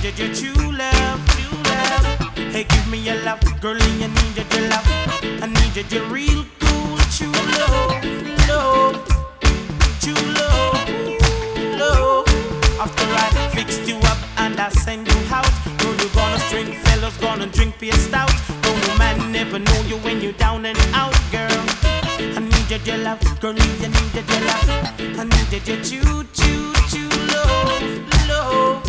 needed your true love, true love. Hey, give me your love, girl, and you needed your love. I needed your real cool true love, love, true love, love. After I fixed you up and I send you out, know you gonna string fellas, gonna drink beer stout. No man never know you when you're down and out, girl. I needed your love, girl, you needed your love. I needed your true, true, true love, love.